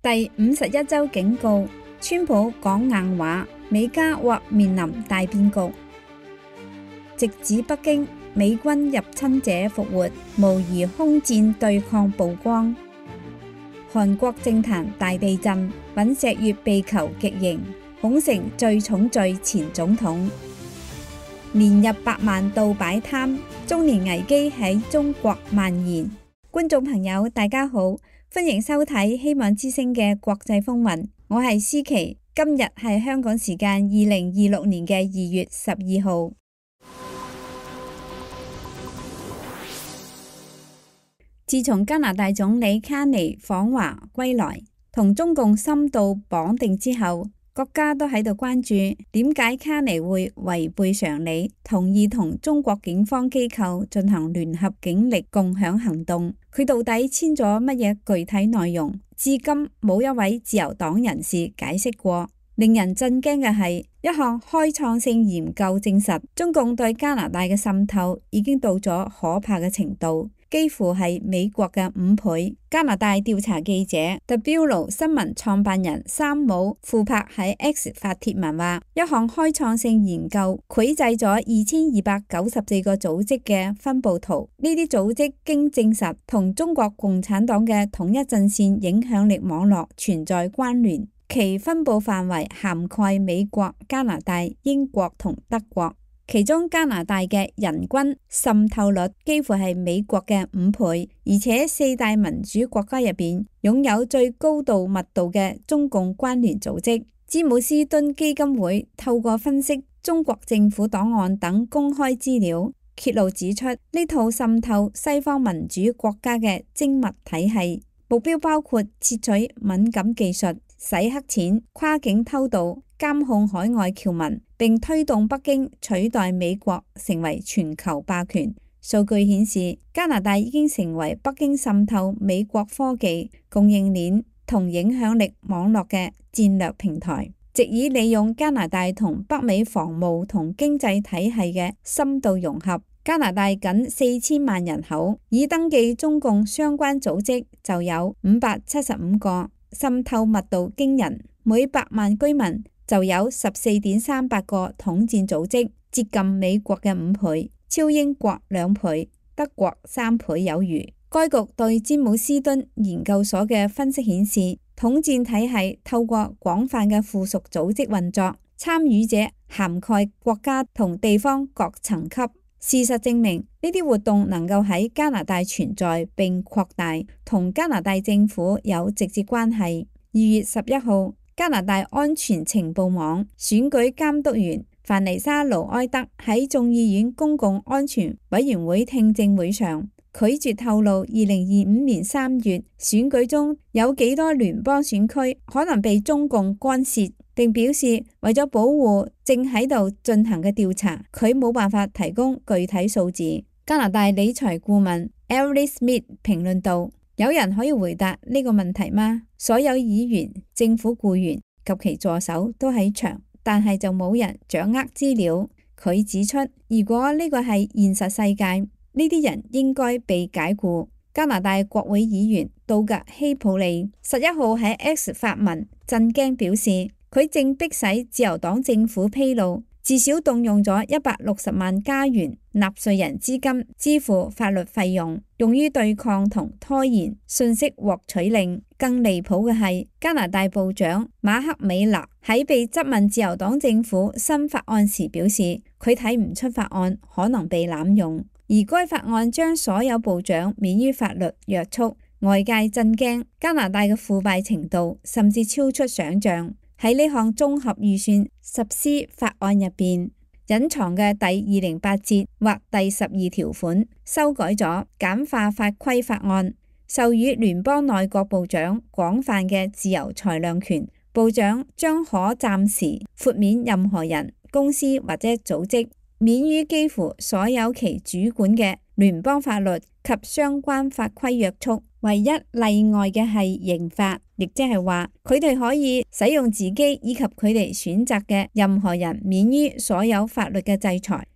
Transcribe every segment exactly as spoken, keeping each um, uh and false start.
第五十一週警告：川普講硬話，美加或面臨大變局。直指北京，美軍入侵者復活，模擬空戰對抗曝光。韓國政壇大地震，尹錫悅被囚極刑，恐成最重罪前總統。連日百萬度擺攤，中年危機喺中國蔓延。觀眾朋友大家好，歡迎收睇希望之聲嘅國際風雲，我係思琪，今日係香港時間二零二六年嘅二月十二號。自從加拿大總理卡尼訪華歸來，同中共深度綁定之後，國家都喺度關注點解卡尼會違背常理，同意同中國警方機構進行聯合警力共享行動。佢到底簽咗乜嘢具體內容？至今冇一位自由黨人士解釋過。令人震驚嘅係，一項開創性研究證實，中共對加拿大嘅滲透已經到咗可怕嘅程度，幾乎係美國嘅五倍。加拿大調查記者 The Bureau 新聞創辦人山姆庫柏喺 X 發帖文話，一項開創性研究繪製咗二千二百九十四個組織嘅分佈圖，呢啲組織經證實同中國共產黨嘅統一陣線影響力網絡存在關聯。其分佈範圍涵蓋美國、加拿大、英國同德國，其中加拿大嘅人均滲透率幾乎係美國嘅五倍，而且四大民主國家入邊擁有最高度密度嘅中共關聯組織。詹姆斯敦基金會透過分析中國政府檔案等公開資料，揭露指出呢套滲透西方民主國家嘅精密體系，目標包括竊取敏感技術、洗黑錢、跨境偷渡、監控海外僑民，並推動北京取代美國成為全球霸權。數據顯示，加拿大已經成為北京滲透美國科技、供應鏈同影響力網絡嘅戰略平台，藉以利用加拿大同北美防務同經濟體系嘅深度融合。加拿大僅四千萬人口，已登記中共相關組織就有五百七十五個。滲透密度驚人，每百萬居民就有十四點三八個統戰組織，接近美國嘅五倍，超英國兩倍，德國三倍有餘。該局對詹姆斯敦研究所嘅分析顯示，統戰體系透過廣泛嘅附屬組織運作，參與者涵蓋國家同地方各層級。事實證明，呢啲活動能夠喺加拿大存在並擴大，同加拿大政府有直接關係。二月十一號，加拿大安全情報網選舉監督員凡妮莎·盧埃德喺眾議院公共安全委員會聽證會上拒絕透露二零二五年三月選舉中有幾多聯邦選區可能被中共干涉，並表示為咗保護正喺度進行嘅調查，佢冇辦法提供具體數字。加拿大理財顧問 Ellie Smith 評論道：有人可以回答呢個問題嗎？所有議員、政府僱員及其助手都喺場，但係就冇人掌握資料。佢指出，如果呢個係現實世界，呢啲人應該被解僱。加拿大國會議員杜格希普利十一號喺 X 發文震驚表示，佢正迫使自由黨政府披露，至少動用咗一百六十萬加元納稅人資金支付法律費用，用於對抗同拖延信息獲取令。更離譜嘅係，加拿大部長馬克美勒喺被質問自由黨政府新法案時表示，佢睇唔出法案可能被濫用，而該法案將所有部長免於法律約束。外界震驚加拿大嘅腐敗程度甚至超出想象。喺呢項綜合預算實施法案入邊，隱藏嘅第二零八節或第十二條款修改咗簡化法規法案，授予聯邦內閣部長廣泛嘅自由裁量權。部長將可暫時豁免任何人、公司或者組織，免於幾乎所有其主管嘅聯邦法律及相關法規約束。唯一例外嘅係刑法，亦即係話佢哋可以使用自己以及佢哋選擇嘅任何人免於所有法律嘅制裁。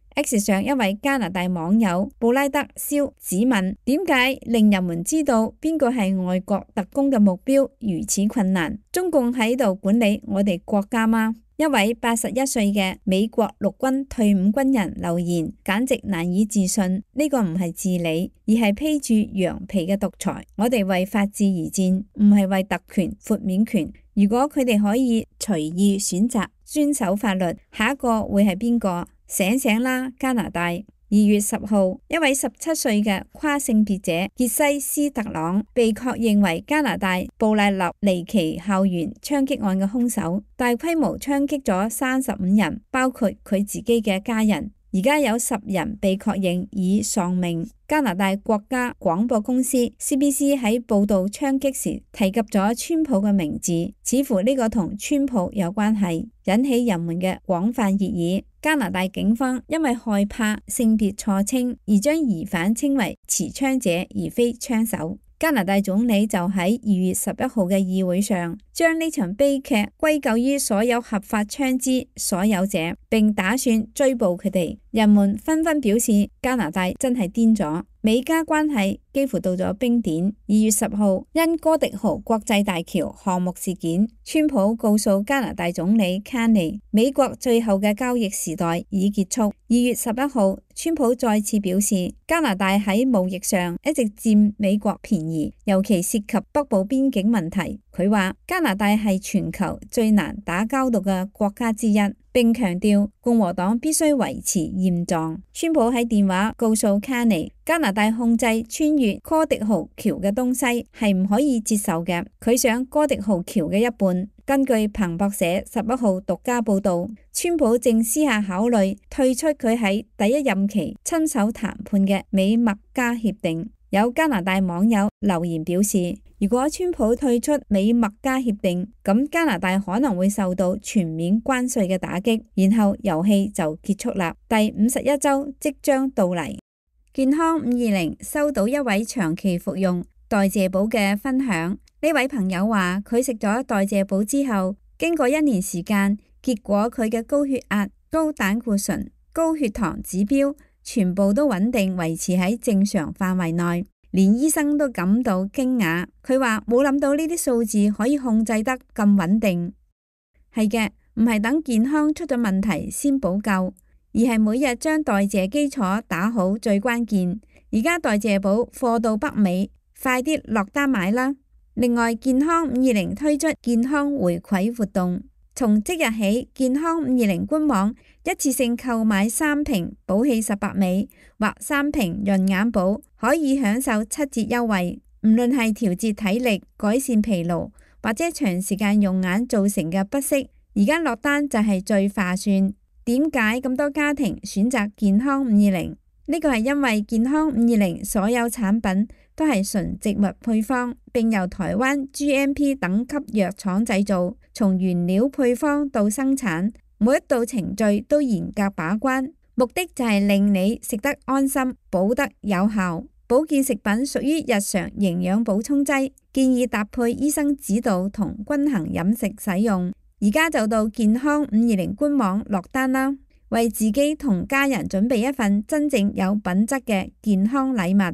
X 上一位加拿大網友布拉德肖只問：點解令人們知道邊個係外國特工嘅目標如此困難？中共喺度管理我哋國家嗎？一位八十一歲嘅美國陸軍退伍軍人留言，簡直難以置信。呢個唔係治理，而係披住羊皮嘅獨裁。我哋為法治而戰，唔係為特權豁免權。如果佢哋可以隨意選擇遵守法律，下一個會係邊個？醒醒啦，加拿大！二月十號，一位十七歲嘅跨性別者傑西斯特朗被確認為加拿大布賴立尼奇校園槍擊案嘅兇手，大規模槍擊咗三十五人，包括佢自己嘅家人。而家有十人被確認已喪命。加拿大國家廣播公司 C B C 喺報導槍擊時提及咗川普嘅名字，似乎呢個同川普有關係，引起人們嘅廣泛熱議。加拿大警方因為害怕性別錯稱而將疑犯稱為持槍者而非槍手。加拿大總理就喺二月十一號嘅議會上，將呢場悲劇歸咎於所有合法槍支所有者，並打算追捕佢哋。人們紛紛表示，加拿大真係癲咗。美加關係幾乎到咗冰點。二月十號，因哥迪豪國際大橋項目事件，川普告訴加拿大總理卡尼，美國最後嘅交易時代已結束。二月十一號，川普再次表示，加拿大喺貿易上一直佔美國便宜，尤其涉及北部邊境問題。佢話加拿大係全球最難打交道嘅國家之一，並強調共和黨必須維持現狀。川普喺電話告訴卡尼，加拿大控制穿越哥迪豪橋嘅東西係唔可以接受嘅。佢想哥迪豪橋嘅一半。根據彭博社十一號獨家報導，川普正私下考慮退出佢喺第一任期親手談判嘅美墨加協定。有加拿大網友留言表示，如果川普退出美墨加協定，咁加拿大可能會受到全面關稅嘅打擊，然後遊戲就結束啦。第五十一週即將到嚟。健康五二零收到一位長期服用代謝寶嘅分享。呢位朋友話佢食咗代謝寶之後，經過一年時間，結果佢嘅高血壓、高膽固醇、高血糖指標全部都穩定維持喺正常範圍內，連醫生都感到驚訝。佢話冇諗到呢啲數字可以控制得咁穩定。係嘅，唔係等健康出咗問題先補救，而係每日將代謝基礎打好最關鍵。而家代謝寶貨到北美，快啲落單買啦！另外，健康五二零推出健康回饋活動，從即日起，健康五二零官網一次性購買三瓶寶氣十八味或三瓶潤眼寶，可以享受七折優惠。唔論係調節體力、改善疲勞，或者長時間用眼造成嘅不適，而家落單就係最划算。點解咁多家庭選擇健康五二零？呢個係因為健康五二零所有產品都係純植物配方，並由台灣 G M P 等級藥廠製造，從原料配方到生產，每一道程序都嚴格把關，目的就係令你食得安心，補得有效。保健食品屬於日常營養補充劑，建議搭配醫生指導同均衡飲食使用。而家就到健康五二零官網落單啦！為自己同家人準備一份真正有品質嘅健康禮物。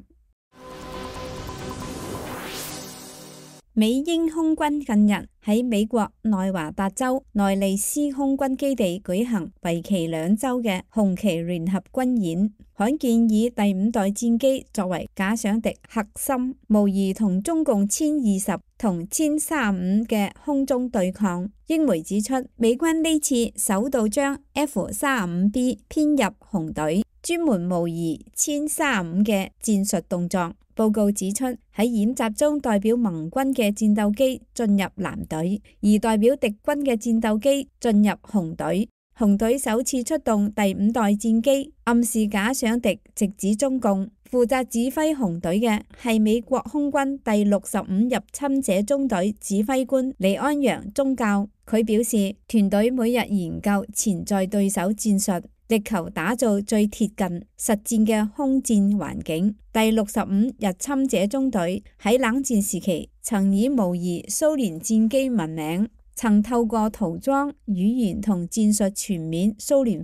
美英空軍近日喺美國內華達州內利斯空軍基地舉行為期兩週嘅紅旗聯合軍演，罕見以第五代戰機作為假想敵核心，模擬同中共殲二十同殲三五嘅空中對抗。英媒指出，美軍呢次首度將 F 三五 B 編入紅隊，專門模擬殲三五嘅戰術動作。報告指出，喺演習中代表盟軍嘅戰鬥機進入藍隊，而代表敵軍嘅戰鬥機進入紅隊。紅隊首次出動第五代戰機，暗示假想敵直指中共。負責指揮紅隊嘅係美國空軍第六十五入侵者中隊指揮官李安陽中校。佢表示，團隊每日研究潛在對手戰術，力求打造最貼近實戰嘅空戰環境。第六十五入侵者中隊喺冷戰時期曾以模擬蘇聯戰機聞名，曾透過塗裝、語言同戰術全面蘇聯化。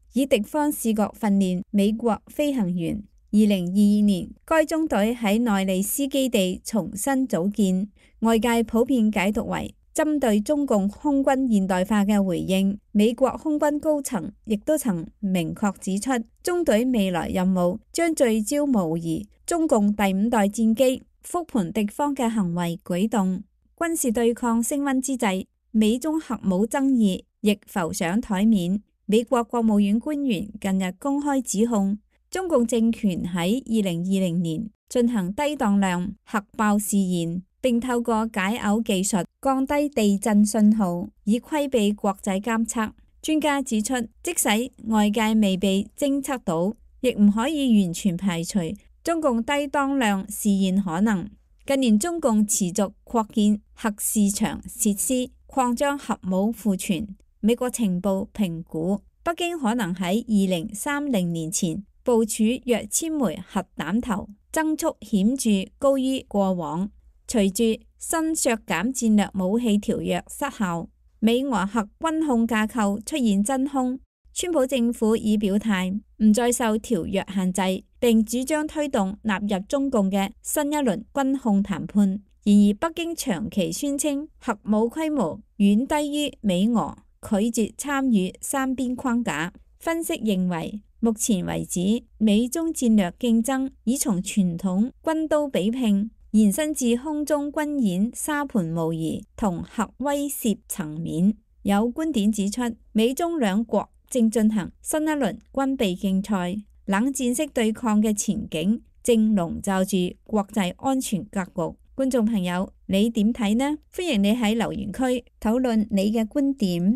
以敵方視覺訓練美國飛行員。二零二二年，該中隊喺內利斯基地重新組建，外界普遍解讀為針對中共空軍現代化嘅回應。美國空軍高層亦都曾明確指出，中隊未來任務將聚焦模擬中共第五代戰機，復盤敵方嘅行為舉動。軍事對抗升溫之際，美中核武爭議亦浮上台面。美國國務院官員近日公開指控，中共政權喺二零二零年進行低檔量核爆試驗，並透過解耦技術降低地震信號，以規避國際監測。專家指出，即使外界未被偵測到，亦唔可以完全排除中共低檔量試驗可能。近年中共持續擴建核試場設施，擴張核武庫存。美國情報評估，北京可能喺二零三零年前部署約千枚核彈頭，增速顯著高於過往。隨住新削減戰略武器條約失效，美俄核軍控架構出現真空。川普政府已表態唔再受條約限制，並主張推動納入中共嘅新一輪軍控談判。然而，北京長期宣稱核武規模遠低於美俄，拒絕參與三邊框架。分析認為，目前為止，美中戰略競爭已從傳統軍刀比拼延伸至空中軍演、沙盤模擬同核威懾層面。有觀點指出，美中兩國正進行新一輪軍備競賽，冷戰式對抗嘅前景正籠罩住國際安全格局。觀眾朋友，你點睇呢？歡迎你喺留言區討論你嘅觀點。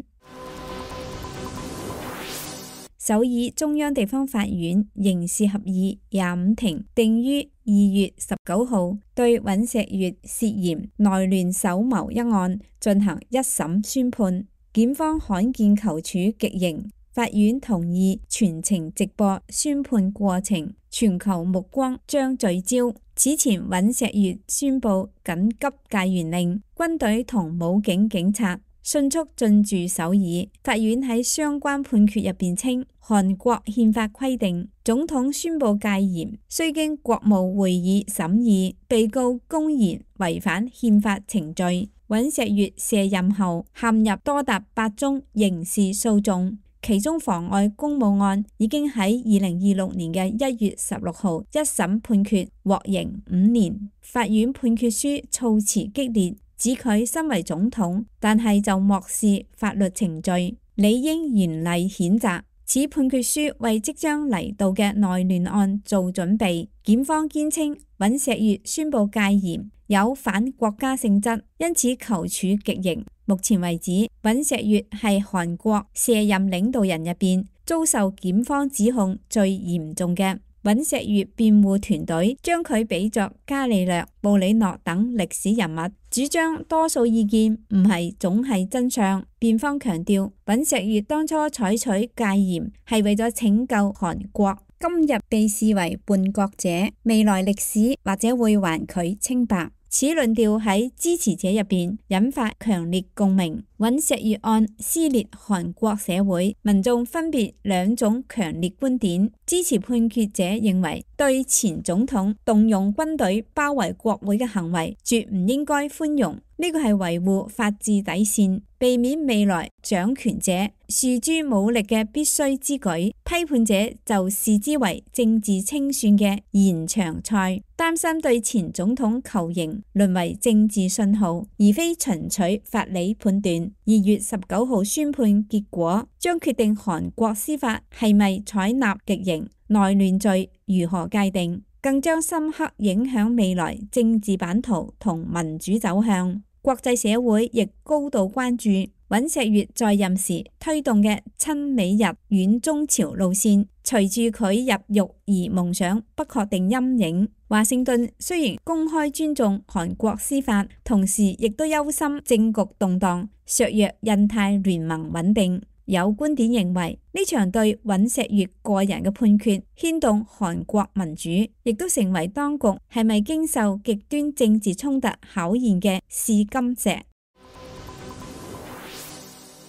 首爾中央地方法院刑事合議廿五庭定於二月十九號對尹錫悅涉嫌內亂首謀一案進行一審宣判，檢方罕見求處極刑，法院同意全程直播宣判過程，全球目光將聚焦。此前尹錫悅宣布緊急戒嚴令，軍隊同武警警察迅速進駐首爾。法院喺相關判決入邊稱，韓國憲法規定，總統宣布戒嚴須經國務會議審議，被告公然違反憲法程序。尹錫悅卸任後陷入多達八宗刑事訴訟，其中妨礙公務案已經喺二零二六年嘅一月十六號一審判決，獲刑五年。法院判決書措辭激烈，指佢身為總統，但係就漠視法律程序，理應嚴厲譴責。此判決書為即將嚟到嘅內亂案做準備。檢方堅稱尹錫悅宣布戒嚴有反國家性質，因此求處極刑。目前為止，尹錫悅係韓國卸任領導人入邊遭受檢方指控最嚴重嘅。尹錫悅辯護團隊將佢比作伽利略、布里諾等歷史人物，主張多數意見唔係總係真相。辯方強調，尹錫悅當初採取戒嚴係為咗拯救韓國，今日被視為叛國者，未來歷史或者會還佢清白。此論調喺支持者入邊引發強烈共鳴。尹錫悅案撕裂韓國社會，民眾分別兩種強烈觀點。支持判決者認為，對前總統動用軍隊包圍國會嘅行為絕唔應該寬容，呢個係維護法治底線，避免未來掌權者訴諸武力嘅必須之舉。批判者就視之為政治清算嘅延長賽，擔心對前總統求刑淪為政治信號，而非純粹法理判斷。二月十九號宣判結果將決定韓國司法係咪採納極刑，內亂罪如何界定，更將深刻影響未來政治版圖同民主走向。國際社會亦高度關注尹錫悅在任時推動嘅親美日遠中朝路線，隨住佢入獄而蒙上不確定陰影。華盛頓雖然公開尊重韓國司法，同時亦都憂心政局動盪，削弱印太聯盟穩定。有觀點認為，呢場對尹錫悅個人嘅判決牽動韓國民主，亦都成為當局係咪經受極端政治衝突考驗嘅試金石。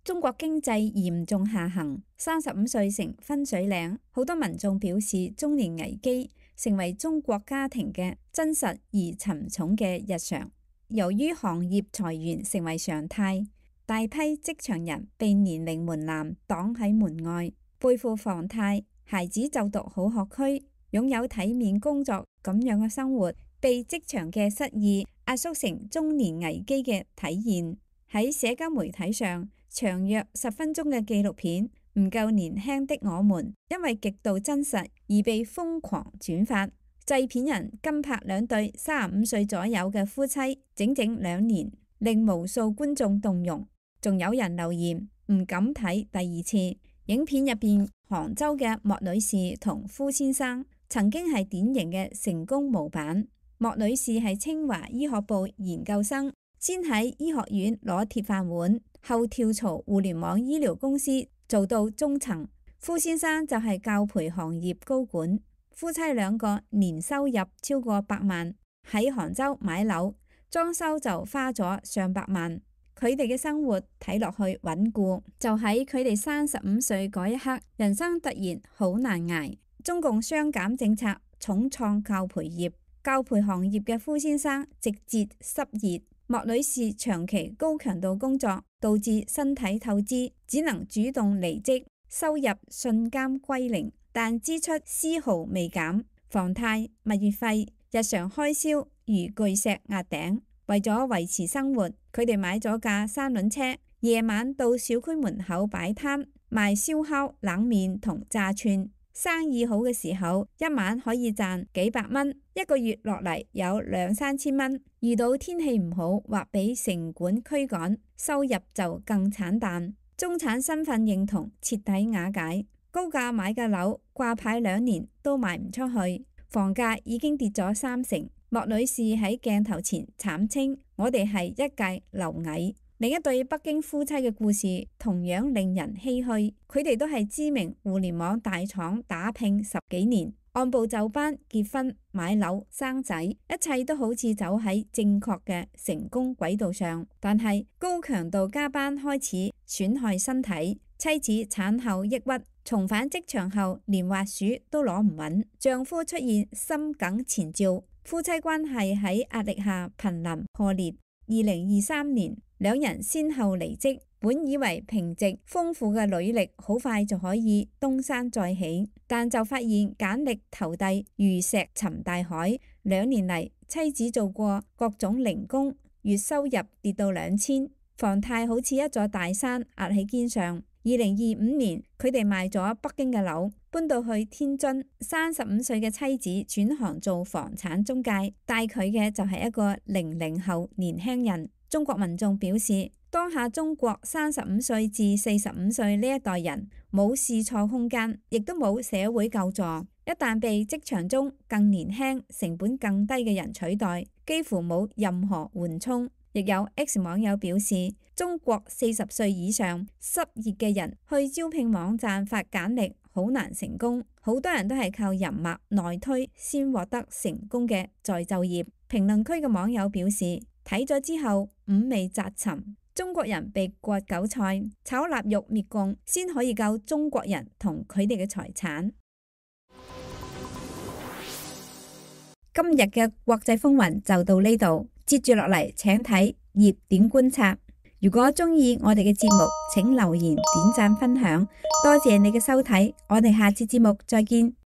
中國經濟嚴重下行，三十五歲成分水嶺，好多民眾表示中年危機成為中國家庭嘅真實而沉重嘅日常。由於行業裁員成為常態，大批職場人被年齡門檻擋喺門外，背負房貸，孩子就讀好學區，擁有體面工作咁樣嘅生活，被職場嘅失意壓縮成中年危機嘅體現。喺社交媒體上，長約十分鐘嘅紀錄片《唔夠年輕的我們》因為極度真實而被瘋狂轉發。製片人跟拍兩對三十五歲左右嘅夫妻，整整兩年，令無數觀眾動容。仲有人留言唔敢睇第二次。影片入邊，杭州嘅莫女士同夫先生曾經係典型嘅成功模板。莫女士係清華醫學部研究生，先喺醫學院攞鐵飯碗，後跳槽互聯網醫療公司做到中層。夫先生就係教培行業高管，夫妻兩個年收入超過百萬，喺杭州買樓，裝修就花咗上百萬。佢哋嘅生活睇落去穩固，就喺佢哋三十五歲嗰一刻，人生突然好難捱。中共雙減政策重創教培業，教培行業嘅夫先生直接失業。莫女士長期高強度工作導致身體透支，只能主動離職，收入瞬間歸零，但支出絲毫未減，房貸、蜜月費、日常開銷如巨石壓頂。為咗維持生活，佢哋買咗架三輪車，夜晚到小區門口擺攤賣燒烤、冷麵同炸串。生意好嘅時候，一晚可以賺幾百蚊，一個月落嚟有兩三千蚊。遇到天氣唔好或俾城管驅趕，收入就更慘淡。中產身份認同徹底瓦解，高價買嘅樓掛牌兩年都賣唔出去，房價已經跌咗三成。莫女士喺鏡頭前慘稱：我哋係一介螻蟻。另一對北京夫妻嘅故事同樣令人唏噓，佢哋都係知名互聯網大廠打拼十幾年，按部就班結婚、買樓、生仔，一切都好似走喺正確嘅成功軌道上。但係高強度加班開始損害身體，妻子產後抑鬱，重返職場後連滑鼠都攞唔穩，丈夫出現心梗前兆，夫妻關係喺壓力下瀕臨破裂。二零二三年，兩人先後離職，本以為平直豐富嘅履歷好快就可以東山再起，但就發現簡歷投遞如石沉大海。兩年嚟，妻子做過各種零工，月收入跌到兩千，房貸好似一座大山壓喺肩上。二零二五年，佢哋賣咗北京嘅樓，搬到去天津。三十五歲嘅妻子轉行做房產中介，帶佢嘅就係一個零零後年輕人。中國民眾表示，當下中國三十五歲至四十五歲呢一代人冇試錯空間，亦都冇社會救助。一旦被職場中更年輕、成本更低嘅人取代，幾乎冇任何緩衝。亦有 X 網友表示，中國四十歲以上失業嘅人去招聘網站發簡歷好難成功，好多人都係靠人脈內推先獲得成功嘅再就業。評論區嘅網友表示，睇咗之後五味雜陳，中國人被割韭菜、炒臘肉滅共，先可以救中國人同佢哋嘅財產。今日嘅國際風雲就到呢度，接住落嚟請睇熱點觀察。如果中意我哋嘅節目，請留言、點讚、分享，多謝你嘅收睇，我哋下次節目再見。